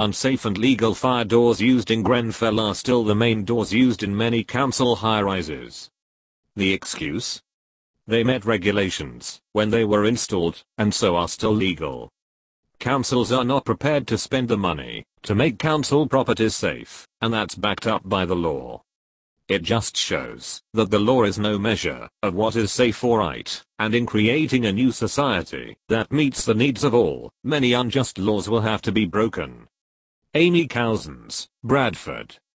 unsafe and legal fire doors used in Grenfell are still the main doors used in many council high-rises. The excuse? They met regulations when they were installed, and so are still legal. Councils are not prepared to spend the money to make council properties safe, and that's backed up by the law. It just shows that the law is no measure of what is safe or right, and in creating a new society that meets the needs of all, many unjust laws will have to be broken. Amy Cousins, Bradford.